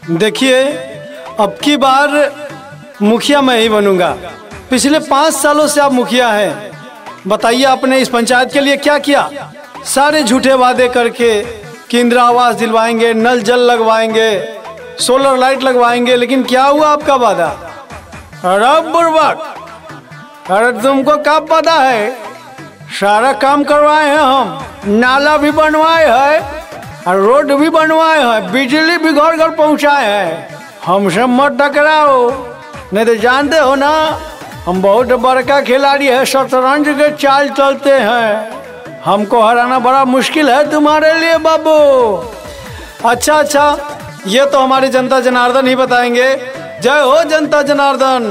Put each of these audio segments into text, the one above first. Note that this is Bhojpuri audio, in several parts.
देखिए, अब की बार मुखिया मैं ही बनूंगा। पिछले 5 सालों से आप मुखिया हैं। बताइए आपने इस पंचायत के लिए क्या किया? सारे झूठे वादे करके कि इंदिरा आवास दिलवाएंगे, नल जल लगवाएंगे, सोलर लाइट लगवाएंगे, लेकिन क्या हुआ आपका वादा? अरे बुर्बक, अरे तुमको क्या पता है? सारा काम करवाए हैं हम, नाला भी बनवाए हैं और रोड भी बनवाए हैं, बिजली भी घर घर पहुंचाए हैं। हमसे मत टकराओ, नहीं तो जानते हो ना हम बहुत बड़का खिलाड़ी है, शतरंज के चाल चलते हैं। हमको हराना बड़ा मुश्किल है तुम्हारे लिए बाबू। अच्छा, ये तो हमारे जनता जनार्दन ही बताएंगे। जय हो जनता जनार्दन।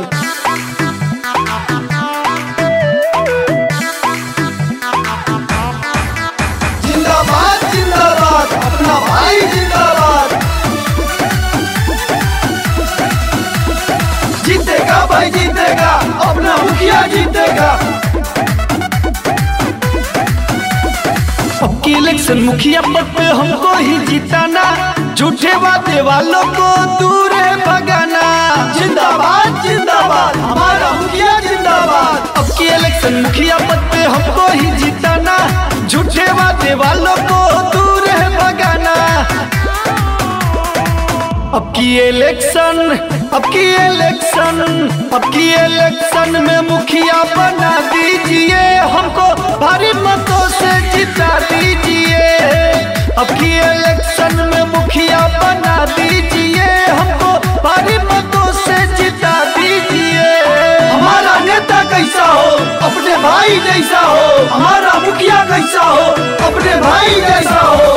जिंदाबाद जिंदाबाद, अपना भाई जिंदाबाद। जीतेगा भाई जीतेगा, अपना मुखिया जीतेगा। अब की इलेक्शन मुखिया पद पे हमको ही जिताना, झूठे वादे वालों को दूर है भगाना। जिंदाबाद जिंदाबाद, हमारा मुखिया जिंदाबाद। अब की इलेक्शन मुखिया पद पे हमको ही जिताना, झूठे वादे वालों को दूर है भगाना। अब की इलेक्शन में मुखिया बना दीजिए, हमको भारी मतों से जिता दीजिए। अब की इलेक्शन में मुखिया बना दीजिए, हमको भारी मतों से जिता दीजिए। हमारा नेता कैसा हो, अपने भाई जैसा हो। हमारा मुखिया कैसा हो, अपने भाई जैसा हो।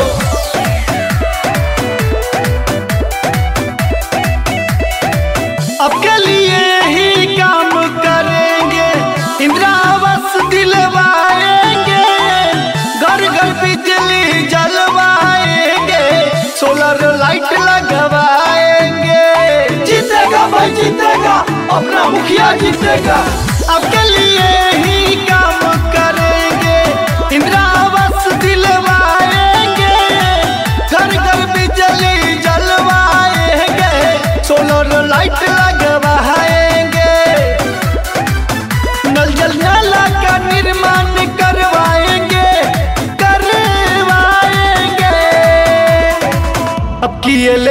अब के लिए ही काम करेंगे, इंदिरा आवास दिलवाएंगे, घर घर बिजली जलवाएंगे, सोलर लाइट लगवाएंगे। जीतेगा भाई जीतेगा, अपना मुखिया जीतेगा। अब के लिए ही काम करेंगे, इंदिरा आवास दिलवाएंगे, घर घर बिजली जलवाएंगे, सोलर लाइट लगवाएंगे, नल जल नाला का निर्माण करवाएंगे। अब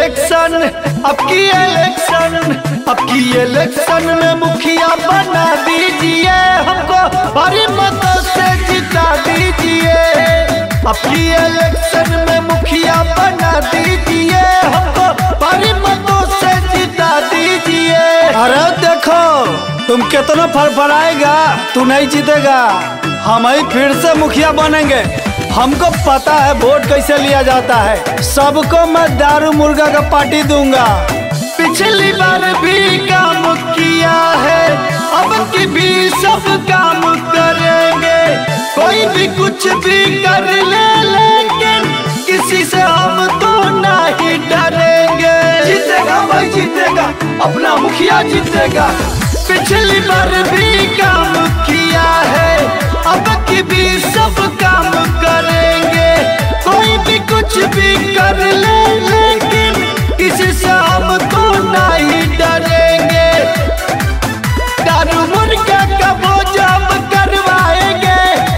की इलेक्शन में मुखिया बना दीजिए, हमको भारी मतों से जिता दीजिए। अब की इलेक्शन में मुखिया बना दीजिए, हमको भारी मतों से जिता दीजिए। अरे देखो, तुम कितना फड़फड़ाएगा, तू नहीं जीतेगा। हम ही फिर से मुखिया बनेंगे। हमको पता है वोट कैसे लिया जाता है। सबको मैं दारू मुर्गा का पार्टी दूंगा। पिछली बार भी काम किया है, अब की भी सब काम करेंगे। कोई भी कुछ भी कर ले, लेकिन किसी से हम तो नहीं डरेंगे। जीतेगा भाई जीतेगा, अपना मुखिया जीतेगा। पिछली बार भी काम किया है, अब की भी सब काम करेंगे। कोई भी कुछ भी कर ले, लेकिन किसी से हम तो नहीं डरेंगे। दारू मुर्गा का भोज हम करवाएंगे।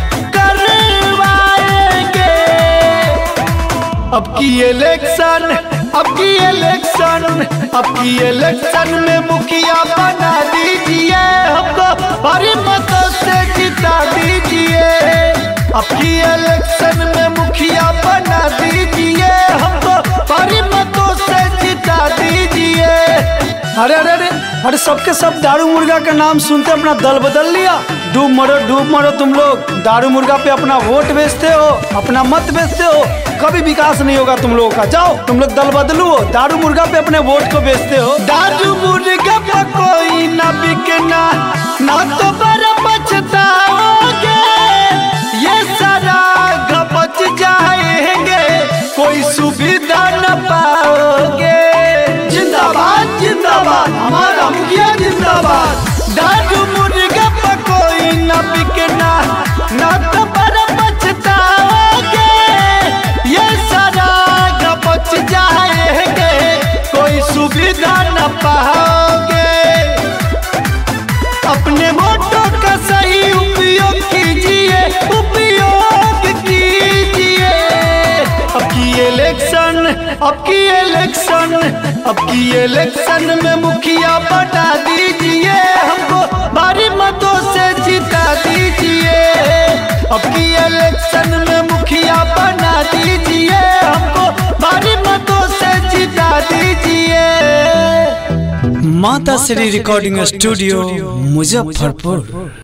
अब की इलेक्शन में मुखिया बना दीजिए, हमको भारी मतों से जिता दीजिए। अब की इलेक्शन में मुखिया बना दीजिए, हमको भारी मतों से जिता दीजिए। अरे सबके सब दारू मुर्गा का नाम सुनते अपना दल बदल लिया। डूब मरो तुम लोग। दारू मुर्गा पे अपना वोट बेचते हो, अपना मत बेचते हो। कभी विकास नहीं होगा तुम लोगों का। जाओ तुम लोग दल बदलो, दारू मुर्गा पे अपने वोट को बेचते हो। दारू मुर्गा पे कोई ना बिकना, ना तो बड़ा पछताओगे। ये सारा बच जाएंगे, कोई सुविधा न पाओगे। जिंदाबाद जिंदाबाद, हमारा मुखिया जिंदाबाद। दारू मुर्गा पे कोई ना बिकना, ना तो बड़ा पछताओगे। ये सारा बच जाएंगे, कोई अब की इलेक्शन में मुखिया बता दीजिए, हमको भारी मतों से जिता दीजिए। अब की इलेक्शन में मुखिया बना दीजिए, हमको भारी मतों से जिता दीजिए। माता श्री रिकॉर्डिंग स्टूडियो मुजफ्फरपुर।